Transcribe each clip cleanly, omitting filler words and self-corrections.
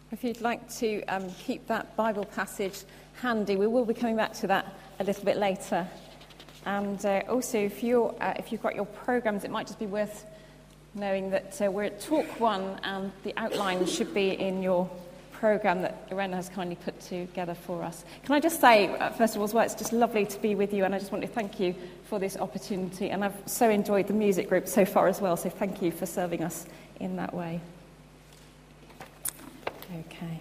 If you'd like to keep that Bible passage handy, we will be coming back to that a little bit later. And also, if you've got your programmes, it might just be worth knowing that we're at Talk 1, and the outline should be in your programme that Irena has kindly put together for us. Can I just say, first of all, as well, it's just lovely to be with you, and I just want to thank you for this opportunity. And I've so enjoyed the music group so far as well, so thank you for serving us in that way. Okay.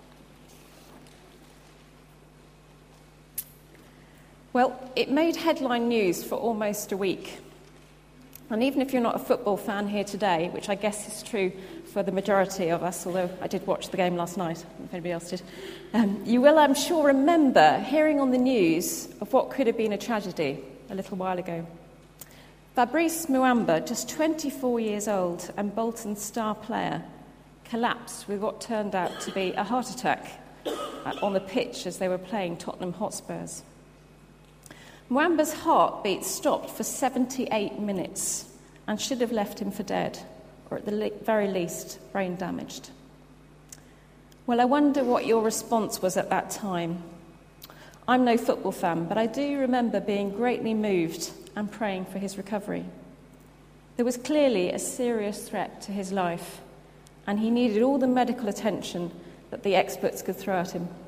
Well, it made headline news for almost a week. And even if you're not a football fan here today, which I guess is true for the majority of us, although I did watch the game last night, if anybody else did, you will, I'm sure, remember hearing on the news of what could have been a tragedy a little while ago. Fabrice Muamba, just 24 years old and Bolton's star player, collapsed with what turned out to be a heart attack on the pitch as they were playing Tottenham Hotspurs. Muamba's heartbeat stopped for 78 minutes and should have left him for dead, or at the very least, brain damaged. Well, I wonder what your response was at that time. I'm no football fan, but I do remember being greatly moved and praying for his recovery. There was clearly a serious threat to his life, and he needed all the medical attention that the experts could throw at him.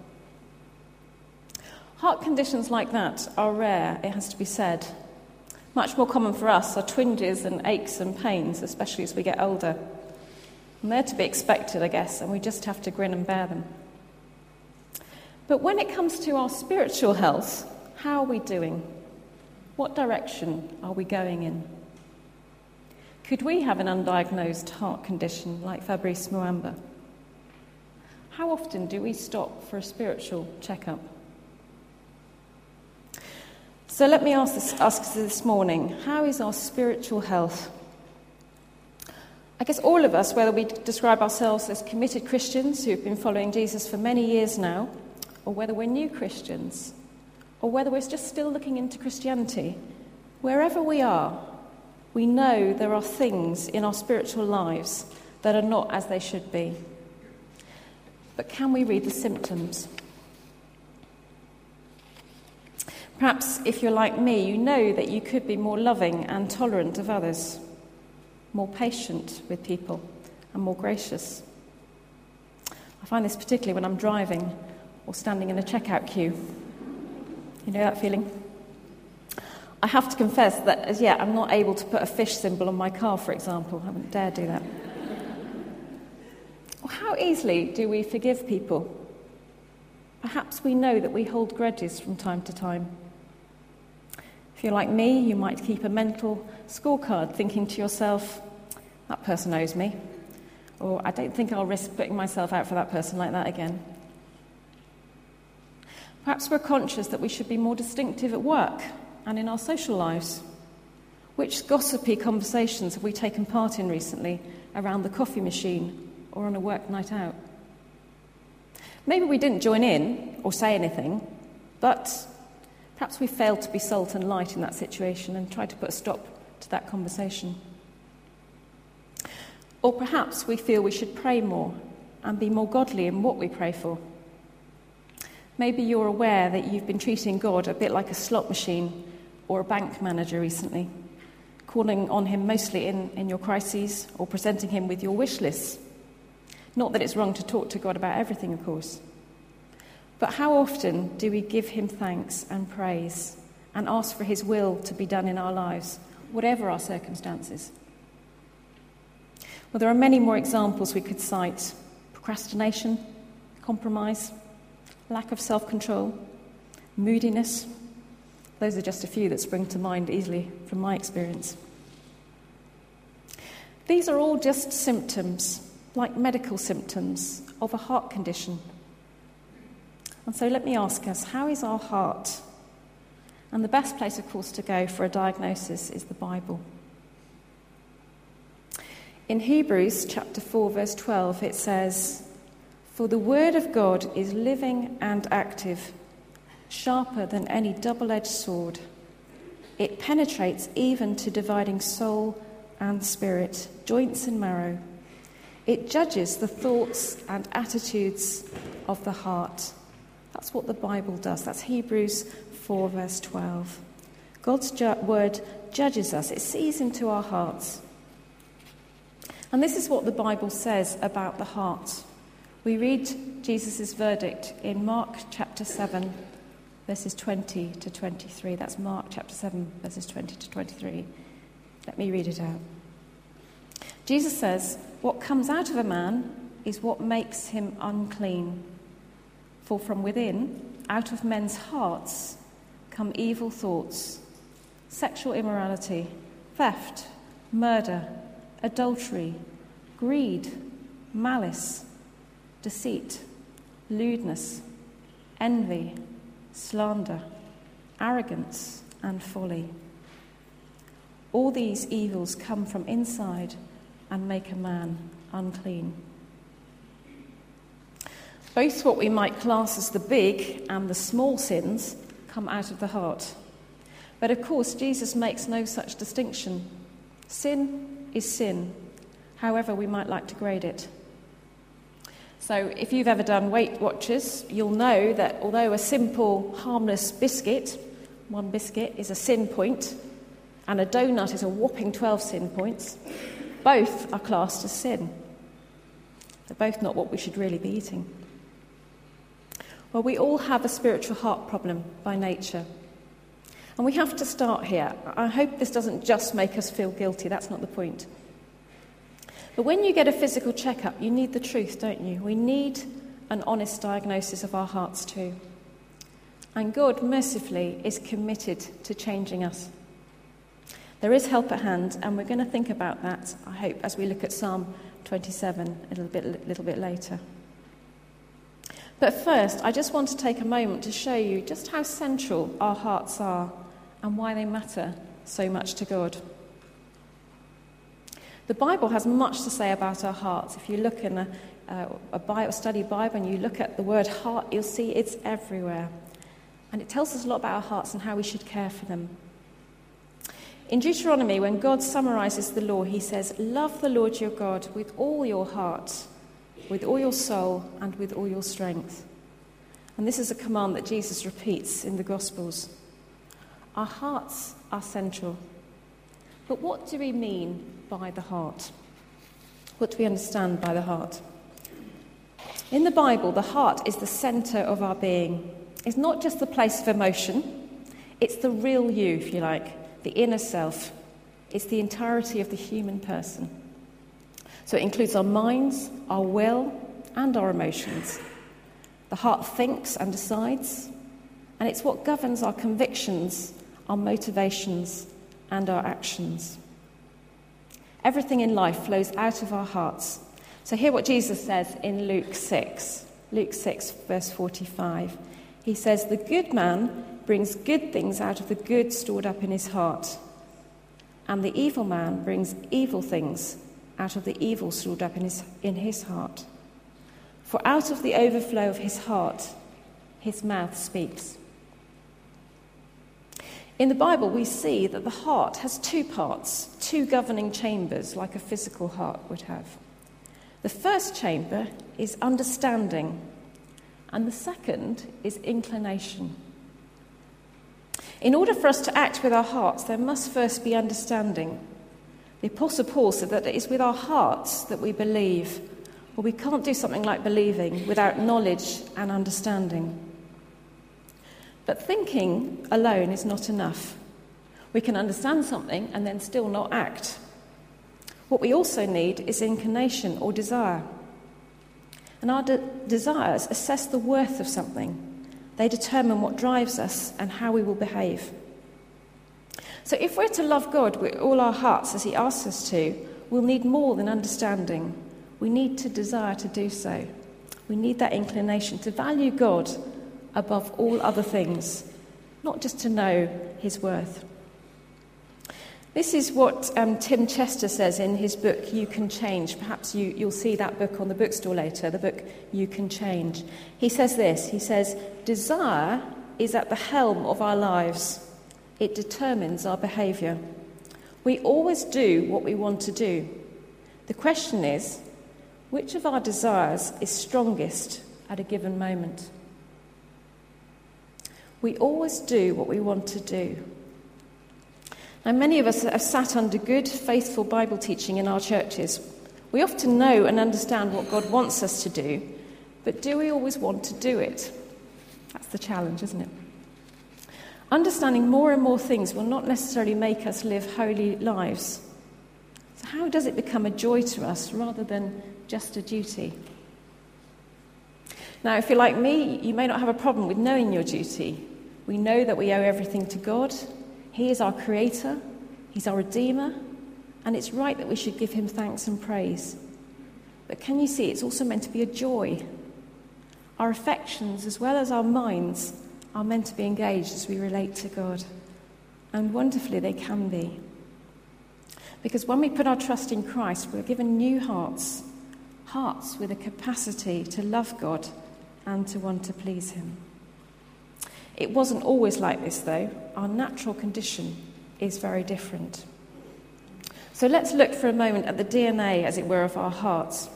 Heart conditions like that are rare, it has to be said. Much more common for us are twinges and aches and pains, especially as we get older. And they're to be expected, I guess, and we just have to grin and bear them. But when it comes to our spiritual health, how are we doing? What direction are we going in? Could we have an undiagnosed heart condition like Fabrice Muamba? How often do we stop for a spiritual checkup? So let me ask this morning, how is our spiritual health? I guess all of us, whether we describe ourselves as committed Christians who've been following Jesus for many years now, or whether we're new Christians, or whether we're just still looking into Christianity, wherever we are, we know there are things in our spiritual lives that are not as they should be. But can we read the symptoms? Perhaps if you're like me, you know that you could be more loving and tolerant of others, more patient with people, and more gracious. I find this particularly when I'm driving or standing in a checkout queue. You know that feeling? I have to confess that as yet I'm not able to put a fish symbol on my car, for example. I haven't dared do that. Well, how easily do we forgive people? Perhaps we know that we hold grudges from time to time. If you're like me, you might keep a mental scorecard thinking to yourself, that person owes me, or I don't think I'll risk putting myself out for that person like that again. Perhaps we're conscious that we should be more distinctive at work and in our social lives. Which gossipy conversations have we taken part in recently around the coffee machine or on a work night out? Maybe we didn't join in or say anything, but perhaps we failed to be salt and light in that situation and tried to put a stop to that conversation. Or perhaps we feel we should pray more and be more godly in what we pray for. Maybe you're aware that you've been treating God a bit like a slot machine or a bank manager recently, calling on him mostly in your crises or presenting him with your wish lists. Not that it's wrong to talk to God about everything, of course. But how often do we give him thanks and praise and ask for his will to be done in our lives, whatever our circumstances? Well, there are many more examples we could cite. Procrastination, compromise, lack of self-control, moodiness. Those are just a few that spring to mind easily from my experience. These are all just symptoms, like medical symptoms, of a heart condition. And so let me ask us, how is our heart? And the best place, of course, to go for a diagnosis is the Bible. In Hebrews chapter 4, verse 12, it says, "For the word of God is living and active, sharper than any double-edged sword. It penetrates even to dividing soul and spirit, joints and marrow. It judges the thoughts and attitudes of the heart. That's what the Bible does. That's Hebrews 4, verse 12. God's word judges us. It sees into our hearts. And this is what the Bible says about the heart. We read Jesus' verdict in Mark chapter 7, verses 20 to 23. That's Mark chapter 7, verses 20 to 23. Let me read it out. Jesus says, "What comes out of a man is what makes him unclean. For from within, out of men's hearts, come evil thoughts, sexual immorality, theft, murder, adultery, greed, malice, deceit, lewdness, envy, slander, arrogance, and folly. All these evils come from inside and make a man unclean." Both what we might class as the big and the small sins come out of the heart. But of course, Jesus makes no such distinction. Sin is sin, however we might like to grade it. So if you've ever done Weight Watchers, you'll know that although a simple, harmless biscuit, one biscuit, is a sin point, and a donut is a whopping 12 sin points, both are classed as sin. They're both not what we should really be eating. Well, we all have a spiritual heart problem by nature. And we have to start here. I hope this doesn't just make us feel guilty. That's not the point. But when you get a physical checkup, you need the truth, don't you? We need an honest diagnosis of our hearts too. And God, mercifully, is committed to changing us. There is help at hand, and we're going to think about that, I hope, as we look at Psalm 27 a little bit later. But first, I just want to take a moment to show you just how central our hearts are and why they matter so much to God. The Bible has much to say about our hearts. If you look in a study Bible and you look at the word heart, you'll see it's everywhere. And it tells us a lot about our hearts and how we should care for them. In Deuteronomy, when God summarizes the law, he says, "Love the Lord your God with all your heart, with all your soul, and with all your strength." And this is a command that Jesus repeats in the Gospels. Our hearts are central. But what do we mean by the heart? What do we understand by the heart? In the Bible, the heart is the centre of our being. It's not just the place of emotion. It's the real you, if you like, the inner self. It's the entirety of the human person. So it includes our minds, our will, and our emotions. The heart thinks and decides, and it's what governs our convictions, our motivations, and our actions. Everything in life flows out of our hearts. So hear what Jesus says in Luke 6, verse 45. He says, "The good man brings good things out of the good stored up in his heart, and the evil man brings evil things out of the evil stored up in his heart. For out of the overflow of his heart, his mouth speaks." In the Bible, we see that the heart has two parts, two governing chambers, like a physical heart would have. The first chamber is understanding, and the second is inclination. In order for us to act with our hearts, there must first be understanding. The Apostle Paul said that it is with our hearts that we believe. Well, we can't do something like believing without knowledge and understanding. But thinking alone is not enough. We can understand something and then still not act. What we also need is inclination or desire. And our desires assess the worth of something. They determine what drives us and how we will behave. So if we're to love God with all our hearts as he asks us to, we'll need more than understanding. We need to desire to do so. We need that inclination to value God above all other things, not just to know his worth. This is what Tim Chester says in his book, You Can Change. Perhaps you'll see that book on the bookstore later, the book You Can Change. He says this, he says, "Desire is at the helm of our lives. It determines our behaviour. We always do what we want to do. The question is, Which of our desires is strongest at a given moment? We always do what we want to do. Now, many of us have sat under good, faithful Bible teaching in our churches. We often know and understand what God wants us to do, but do we always want to do it? That's the challenge, isn't it? Understanding more and more things will not necessarily make us live holy lives. So how does it become a joy to us rather than just a duty? Now, if you're like me, you may not have a problem with knowing your duty. We know that we owe everything to God. He is our creator. He's our redeemer. And it's right that we should give him thanks and praise. But can you see, it's also meant to be a joy. Our affections, as well as our minds, are meant to be engaged as we relate to God. And wonderfully, they can be. Because when we put our trust in Christ, we're given new hearts. Hearts with a capacity to love God and to want to please him. It wasn't always like this, though. Our natural condition is very different. So let's look for a moment at the DNA, as it were, of our hearts.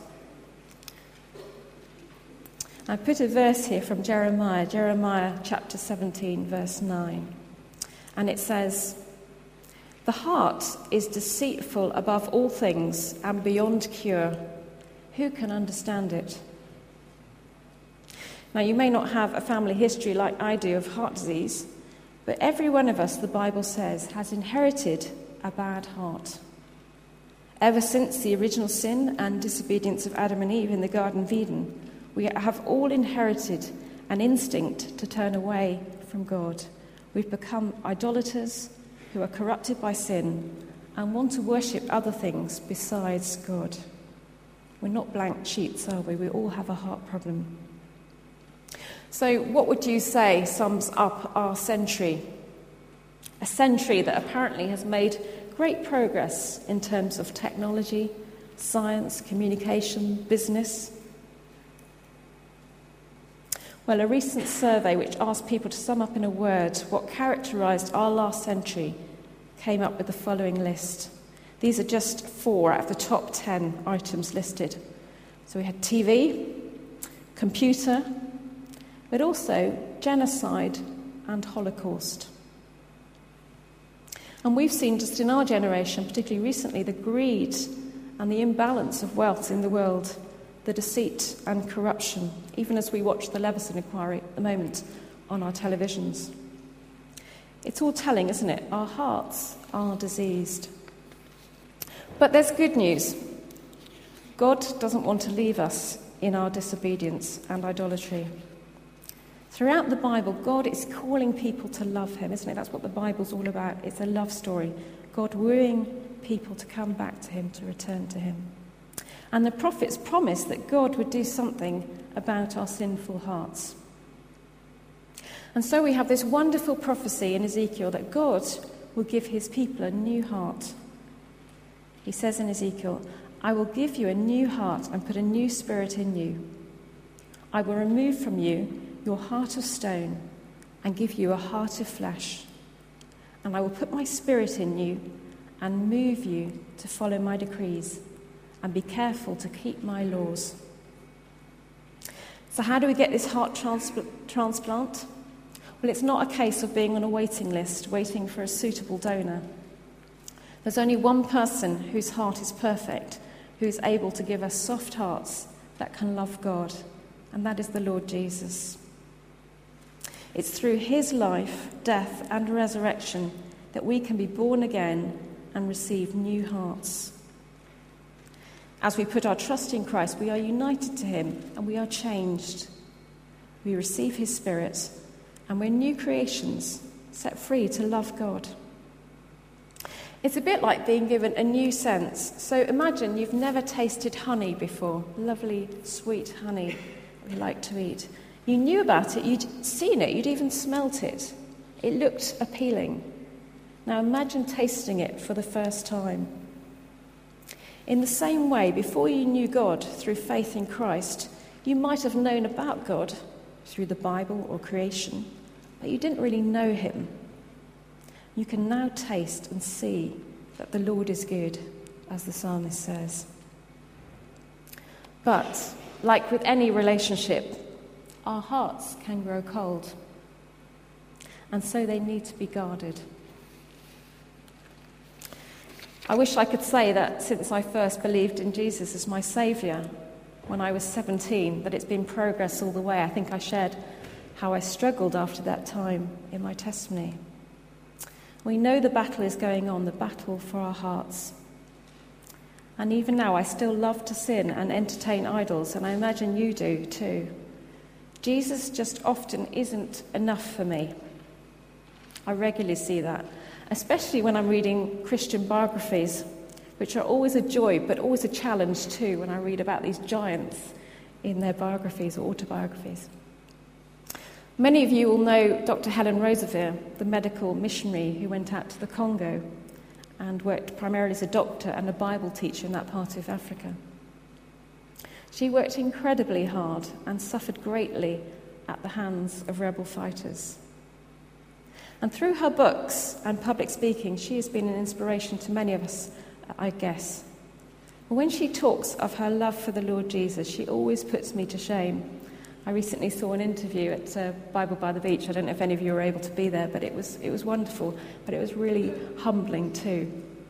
I put a verse here from Jeremiah chapter 17, verse 9. And it says, "The heart is deceitful above all things and beyond cure. Who can understand it?" Now, you may not have a family history like I do of heart disease, but every one of us, the Bible says, has inherited a bad heart. Ever since the original sin and disobedience of Adam and Eve in the Garden of Eden, we have all inherited an instinct to turn away from God. We've become idolaters who are corrupted by sin and want to worship other things besides God. We're not blank sheets, are we? We all have a heart problem. So what would you say sums up our century? A century that apparently has made great progress in terms of technology, science, communication, business. Well, a recent survey which asked people to sum up in a word what characterised our last century came up with the following list. These are just 4 out of the top 10 items listed. So we had TV, computer, but also genocide and Holocaust. And we've seen just in our generation, particularly recently, the greed and the imbalance of wealth in the world, the deceit and corruption, even as we watch the Leveson inquiry at the moment on our televisions. It's all telling, isn't it? Our hearts are diseased. But there's good news. God doesn't want to leave us in our disobedience and idolatry. Throughout the Bible, God is calling people to love him, isn't it? That's what the Bible's all about. It's a love story. God wooing people to come back to him, to return to him. And the prophets promised that God would do something about our sinful hearts. And so we have this wonderful prophecy in Ezekiel that God will give his people a new heart. He says in Ezekiel, "I will give you a new heart and put a new spirit in you. I will remove from you your heart of stone and give you a heart of flesh. And I will put my spirit in you and move you to follow my decrees and be careful to keep my laws." So how do we get this heart transplant? Well, it's not a case of being on a waiting list, waiting for a suitable donor. There's only one person whose heart is perfect, who is able to give us soft hearts that can love God, and that is the Lord Jesus. It's through his life, death, and resurrection that we can be born again and receive new hearts. As we put our trust in Christ, we are united to him and we are changed. We receive his Spirit and we're new creations, set free to love God. It's a bit like being given a new sense. So imagine you've never tasted honey before, lovely, sweet honey we like to eat. You knew about it, you'd seen it, you'd even smelt it. It looked appealing. Now imagine tasting it for the first time. In the same way, before you knew God through faith in Christ, you might have known about God through the Bible or creation, but you didn't really know him. You can now taste and see that the Lord is good, as the psalmist says. But, like with any relationship, our hearts can grow cold, and so they need to be guarded. I wish I could say that since I first believed in Jesus as my saviour when I was 17, that it's been progress all the way. I think I shared how I struggled after that time in my testimony. We know the battle is going on, the battle for our hearts. And even now, I still love to sin and entertain idols, and I imagine you do too. Jesus just often isn't enough for me. I regularly see that, especially when I'm reading Christian biographies, which are always a joy, but always a challenge too, when I read about these giants in their biographies or autobiographies. Many of you will know Dr. Helen Roseveare, the medical missionary who went out to the Congo and worked primarily as a doctor and a Bible teacher in that part of Africa. She worked incredibly hard and suffered greatly at the hands of rebel fighters. And through her books and public speaking, she has been an inspiration to many of us, I guess. When she talks of her love for the Lord Jesus, she always puts me to shame. I recently saw an interview at Bible by the Beach. I don't know if any of you were able to be there, but it was wonderful, but it was really humbling too.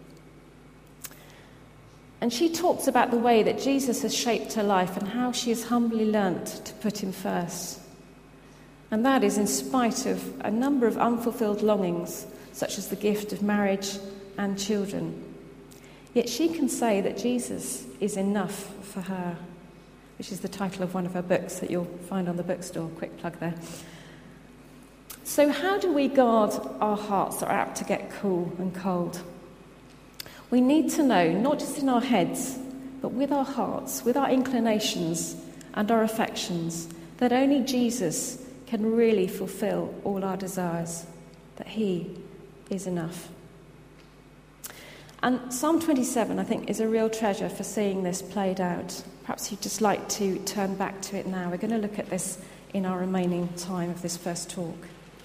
And she talks about the way that Jesus has shaped her life and how she has humbly learnt to put him first. And that is in spite of a number of unfulfilled longings, such as the gift of marriage and children. Yet she can say that Jesus is enough for her, which is the title of one of her books that you'll find on the bookstore. Quick plug there. So how do we guard our hearts that are apt to get cool and cold? We need to know, not just in our heads, but with our hearts, with our inclinations and our affections, that only Jesus can really fulfill all our desires, that he is enough. And Psalm 27, I think, is a real treasure for seeing this played out. Perhaps you'd just like to turn back to it now. We're going to look at this in our remaining time of this first talk.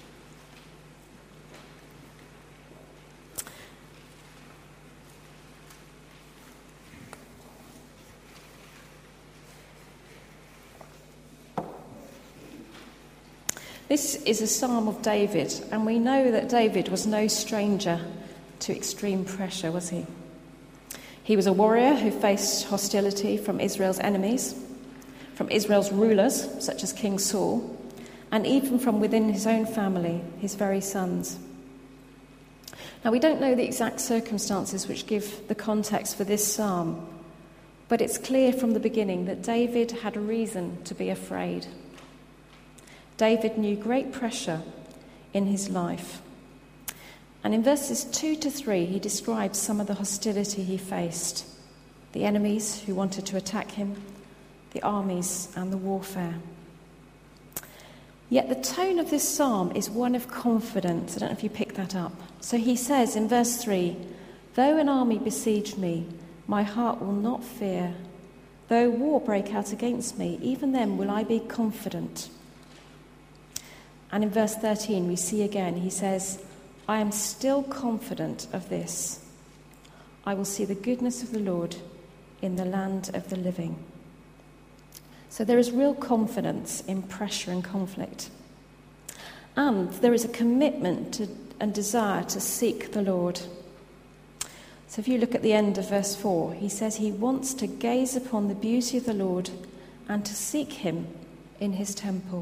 This is a psalm of David, and we know that David was no stranger to extreme pressure, was he? He was a warrior who faced hostility from Israel's enemies, from Israel's rulers, such as King Saul, and even from within his own family, his very sons. Now, we don't know the exact circumstances which give the context for this psalm, but it's clear from the beginning that David had a reason to be afraid. David knew great pressure in his life. And in verses 2 to 3, he describes some of the hostility he faced, the enemies who wanted to attack him, the armies and the warfare. Yet the tone of this psalm is one of confidence. I don't know if you picked that up. So he says in verse 3, "Though an army besiege me, my heart will not fear. Though war break out against me, even then will I be confident." And in verse 13, we see again, he says, "I am still confident of this. I will see the goodness of the Lord in the land of the living." So there is real confidence in pressure and conflict. And there is a commitment to, and desire to seek the Lord. So if you look at the end of verse 4, he says he wants to gaze upon the beauty of the Lord and to seek him in his temple.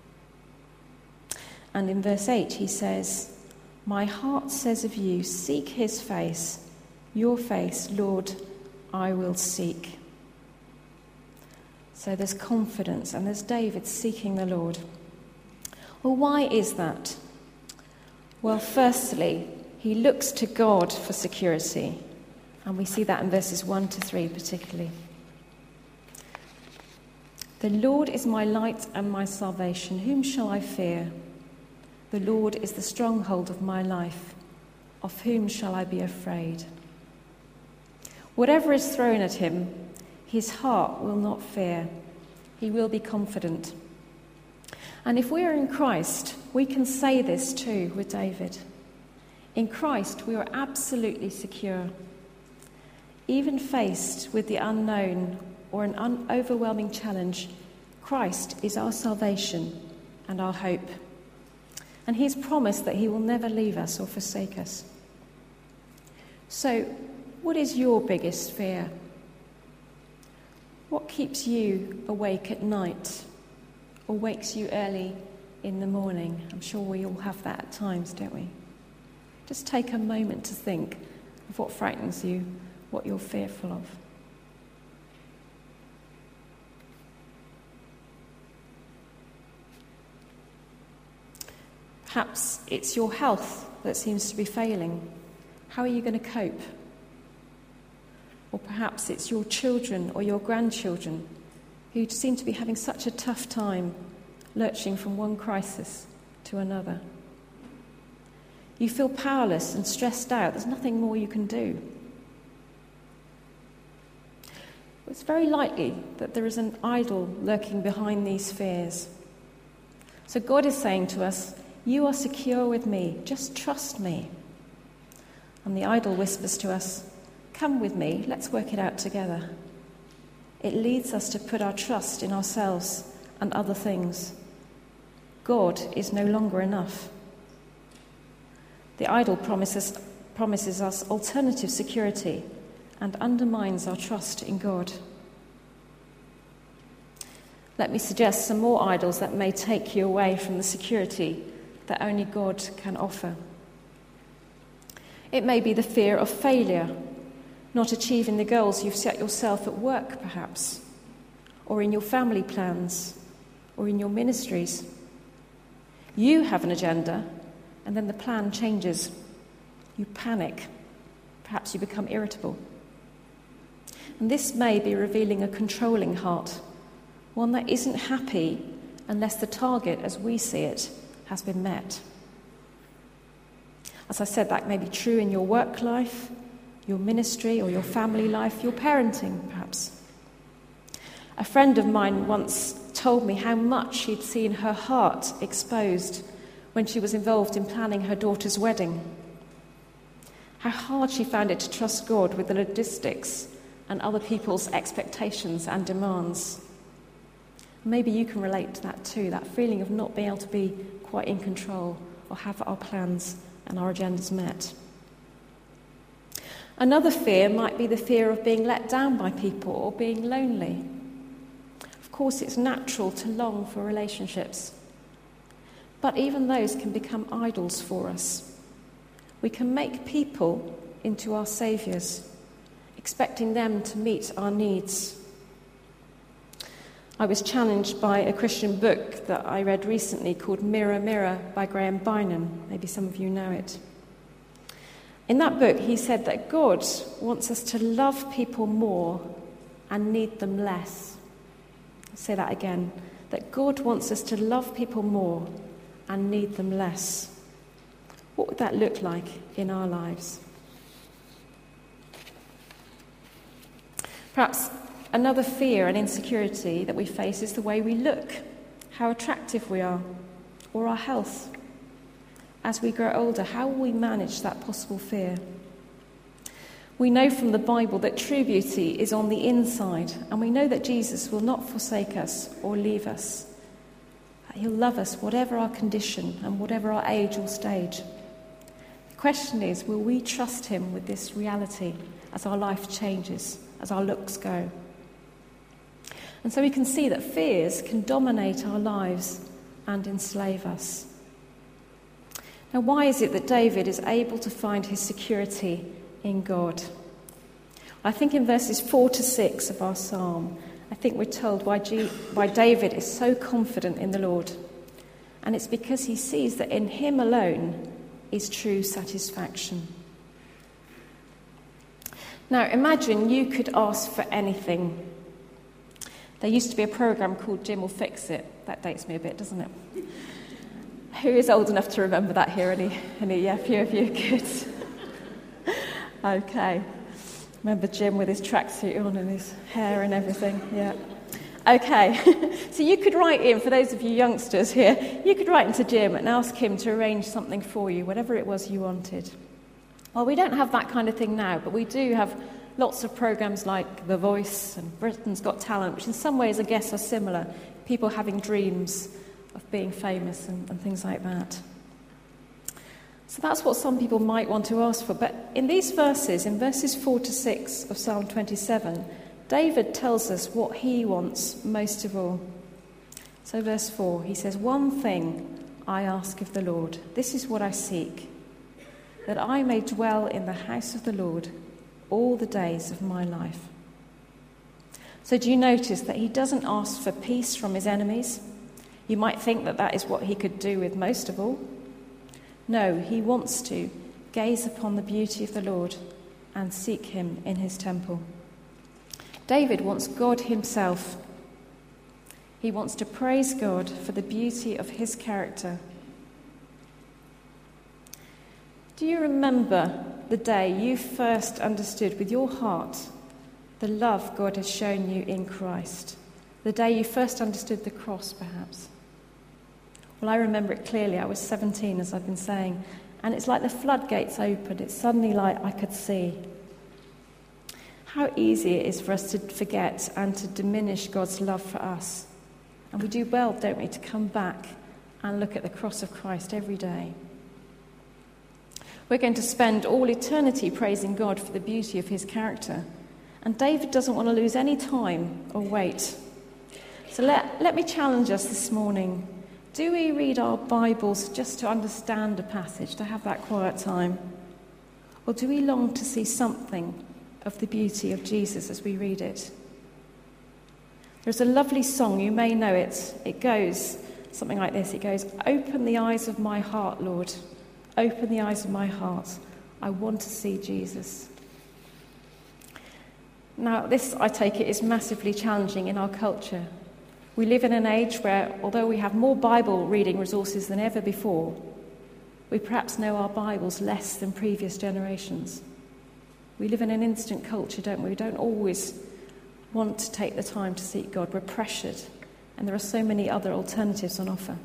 And in verse 8 he says, "My heart says of you, seek his face. Your face, Lord, I will seek." So there's confidence, and there's David seeking the Lord. Well, why is that? Well, firstly, he looks to God for security, and we see that in verses 1 to 3 particularly. "The Lord is my light and my salvation. Whom shall I fear? The Lord is the stronghold of my life. Of whom shall I be afraid?" Whatever is thrown at him, his heart will not fear. He will be confident. And if we are in Christ, we can say this too with David. In Christ, we are absolutely secure. Even faced with the unknown or an overwhelming challenge, Christ is our salvation and our hope. And he's promised that he will never leave us or forsake us. So, what is your biggest fear? What keeps you awake at night or wakes you early in the morning? I'm sure we all have that at times, don't we? Just take a moment to think of what frightens you, what you're fearful of. Perhaps it's your health that seems to be failing. How are you going to cope? Or perhaps it's your children or your grandchildren who seem to be having such a tough time lurching from one crisis to another. You feel powerless and stressed out. There's nothing more you can do. It's very likely that there is an idol lurking behind these fears. So God is saying to us, you are secure with me, just trust me. And the idol whispers to us, come with me, let's work it out together. It leads us to put our trust in ourselves and other things. God is no longer enough. The idol promises us alternative security and undermines our trust in God. Let me suggest some more idols that may take you away from the security that only God can offer. It may be the fear of failure, not achieving the goals you've set yourself at work, perhaps, or in your family plans, or in your ministries. You have an agenda, and then the plan changes. You panic. Perhaps you become irritable. And this may be revealing a controlling heart, one that isn't happy unless the target, as we see it, has been met. As I said, that may be true in your work life, your ministry, or your family life, your parenting, perhaps. A friend of mine once told me how much she'd seen her heart exposed when she was involved in planning her daughter's wedding. How hard she found it to trust God with the logistics and other people's expectations and demands. Maybe you can relate to that too, that feeling of not being able to be quite in control or have our plans and our agendas met. Another fear might be the fear of being let down by people or being lonely. Of course, it's natural to long for relationships, but even those can become idols for us. We can make people into our saviours, expecting them to meet our needs. I was challenged by a Christian book that I read recently called Mirror, Mirror by Graham Bynon. Maybe some of you know it. In that book, he said that God wants us to love people more and need them less. I'll say that again. That God wants us to love people more and need them less. What would that look like in our lives? Perhaps another fear and insecurity that we face is the way we look, how attractive we are, or our health. As we grow older, how will we manage that possible fear? We know from the Bible that true beauty is on the inside, and we know that Jesus will not forsake us or leave us. He'll love us whatever our condition and whatever our age or stage. The question is, will we trust him with this reality as our life changes, as our looks go? And so we can see that fears can dominate our lives and enslave us. Now, why is it that David is able to find his security in God? I think in verses 4 to 6 of our psalm, I think we're told why David is so confident in the Lord. And it's because he sees that in him alone is true satisfaction. Now, imagine you could ask for anything. There used to be a programme called Jim Will Fix It. That dates me a bit, doesn't it? Who is old enough to remember that here? Yeah, a few of you. Good. Okay. Remember Jim with his tracksuit on and his hair and everything? Yeah. Okay. So you could write in, for those of you youngsters here, you could write into Jim and ask him to arrange something for you, whatever it was you wanted. Well, we don't have that kind of thing now, but we do have lots of programmes like The Voice and Britain's Got Talent, which in some ways I guess are similar, people having dreams of being famous and things like that. So that's what some people might want to ask for. But in these verses, in verses 4 to 6 of Psalm 27, David tells us what he wants most of all. So verse 4, he says, "One thing I ask of the Lord, this is what I seek, that I may dwell in the house of the Lord all the days of my life." So do you notice that he doesn't ask for peace from his enemies? You might think that that is what he could do with most of all. No, he wants to gaze upon the beauty of the Lord and seek him in his temple. David wants God himself. He wants to praise God for the beauty of his character. Do you remember the day you first understood with your heart the love God has shown you in Christ? The day you first understood the cross, perhaps? Well, I remember it clearly. I was 17, as I've been saying, and it's like the floodgates opened. It's suddenly like I could see how easy it is for us to forget and to diminish God's love for us. And we do well, don't we, to come back and look at the cross of Christ every day. We're going to spend all eternity praising God for the beauty of his character. And David doesn't want to lose any time or wait. So let me challenge us this morning. Do we read our Bibles just to understand a passage, to have that quiet time? Or do we long to see something of the beauty of Jesus as we read it? There's a lovely song, you may know it. It goes something like this. It goes, "Open the eyes of my heart, Lord. Open the eyes of my heart. I want to see Jesus." Now, this, I take it, is massively challenging in our culture. We live in an age where, although we have more Bible reading resources than ever before, we perhaps know our Bibles less than previous generations. We live in an instant culture, don't we? We don't always want to take the time to seek God. We're pressured, and there are so many other alternatives on offer.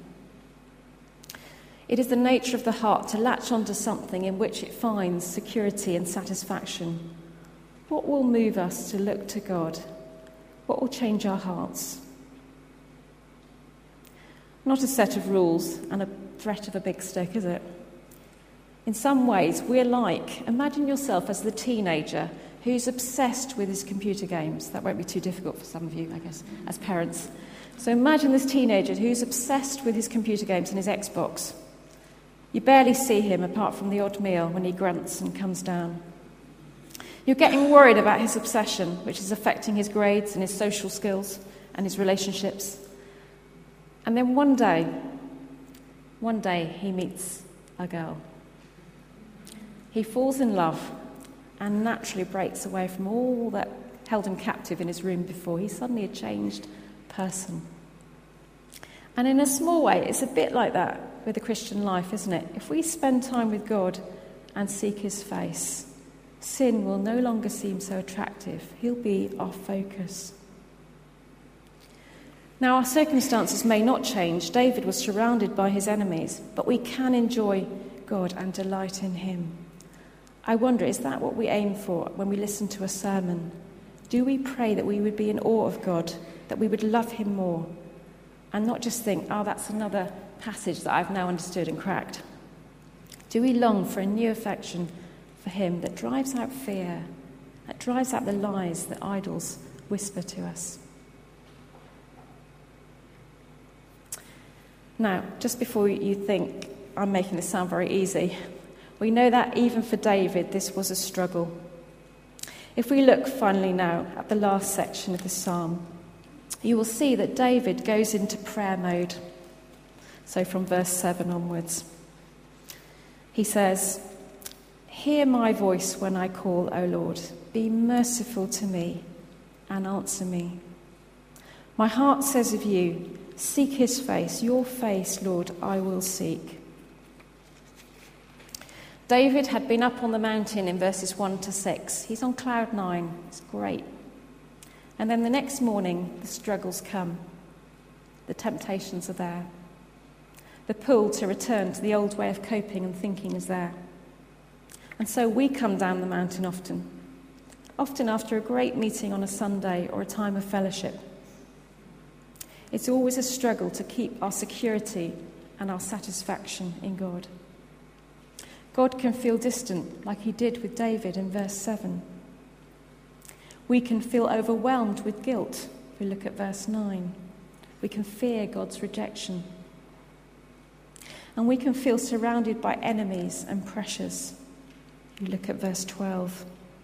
It is the nature of the heart to latch onto something in which it finds security and satisfaction. What will move us to look to God? What will change our hearts? Not a set of rules and a threat of a big stick, is it? In some ways, we're like, imagine yourself as the teenager who's obsessed with his computer games. That won't be too difficult for some of you, I guess, as parents. So imagine this teenager who's obsessed with his computer games and his Xbox. You barely see him apart from the odd meal when he grunts and comes down. You're getting worried about his obsession, which is affecting his grades and his social skills and his relationships. And then one day he meets a girl. He falls in love and naturally breaks away from all that held him captive in his room before. He's suddenly a changed person. And in a small way, it's a bit like that with the Christian life, isn't it? If we spend time with God and seek his face, sin will no longer seem so attractive. He'll be our focus. Now, our circumstances may not change. David was surrounded by his enemies, but we can enjoy God and delight in him. I wonder, is that what we aim for when we listen to a sermon? Do we pray that we would be in awe of God, that we would love him more, and not just think, oh, that's another passage that I've now understood and cracked? Do we long for a new affection for him that drives out fear, that drives out the lies that idols whisper to us? Now, just before you think I'm making this sound very easy, we know that even for David, this was a struggle. If we look finally now at the last section of the psalm, you will see that David goes into prayer mode. So from verse 7 onwards, he says, "Hear my voice when I call, O Lord. Be merciful to me and answer me. My heart says of you, seek his face. Your face, Lord, I will seek." David had been up on the mountain in verses 1 to 6. He's on cloud 9. It's great. And then the next morning, the struggles come. The temptations are there. The pull to return to the old way of coping and thinking is there. And so we come down the mountain often. often after a great meeting on a Sunday or a time of fellowship. It's always a struggle to keep our security and our satisfaction in God. God can feel distant, like he did with David in verse 7. We can feel overwhelmed with guilt, if we look at verse 9. We can fear God's rejection. And we can feel surrounded by enemies and pressures. You look at verse 12.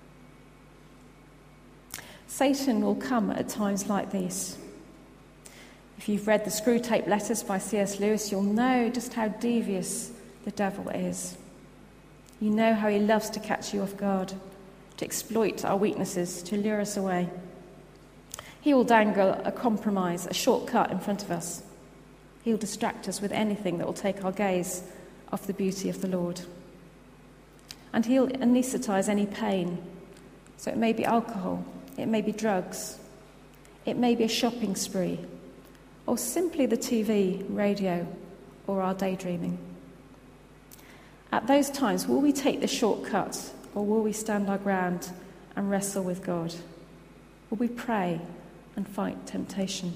Satan will come at times like these. If you've read the Screwtape Letters by C.S. Lewis, you'll know just how devious the devil is. You know how he loves to catch you off guard, to exploit our weaknesses, to lure us away. He will dangle a compromise, a shortcut in front of us. He'll distract us with anything that will take our gaze off the beauty of the Lord. And he'll anaesthetize any pain. So it may be alcohol, it may be drugs, it may be a shopping spree, or simply the TV, radio, or our daydreaming. At those times, will we take the shortcut, or will we stand our ground and wrestle with God? Will we pray and fight temptation?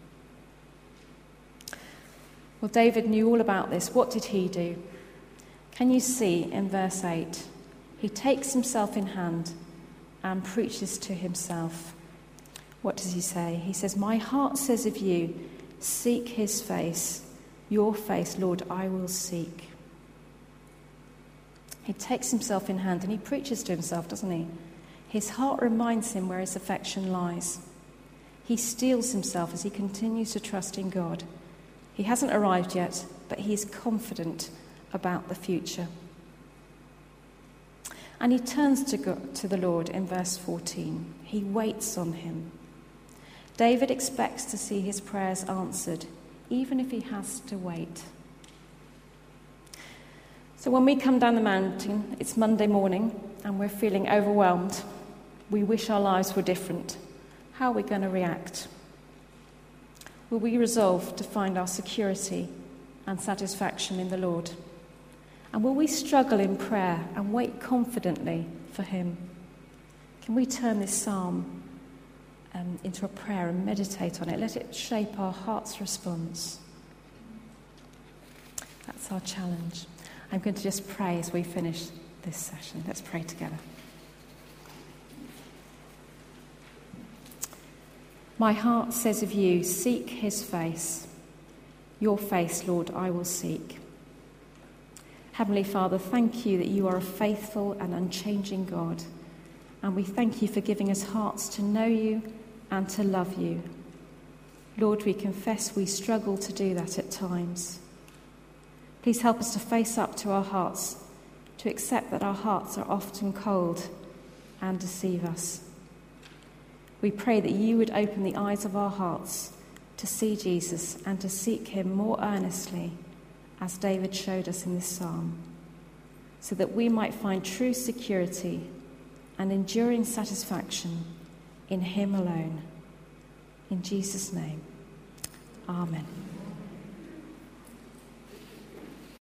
Well, David knew all about this. What did he do? Can you see in verse 8? He takes himself in hand and preaches to himself. What does he say? He says, "My heart says of you, seek his face. Your face, Lord, I will seek." He takes himself in hand and he preaches to himself, doesn't he? His heart reminds him where his affection lies. He steels himself as he continues to trust in God. He hasn't arrived yet, but he's confident about the future. And he turns to the Lord in verse 14. He waits on him. David expects to see his prayers answered, even if he has to wait. So when we come down the mountain, it's Monday morning, and we're feeling overwhelmed. We wish our lives were different. How are we going to react? Will we resolve to find our security and satisfaction in the Lord? And will we struggle in prayer and wait confidently for him? Can we turn this psalm into a prayer and meditate on it? Let it shape our heart's response. That's our challenge. I'm going to just pray as we finish this session. Let's pray together. My heart says of you, seek his face. Your face, Lord, I will seek. Heavenly Father, thank you that you are a faithful and unchanging God. And we thank you for giving us hearts to know you and to love you. Lord, we confess we struggle to do that at times. Please help us to face up to our hearts, to accept that our hearts are often cold and deceive us. We pray that you would open the eyes of our hearts to see Jesus and to seek him more earnestly, as David showed us in this psalm, so that we might find true security and enduring satisfaction in him alone. In Jesus' name, amen.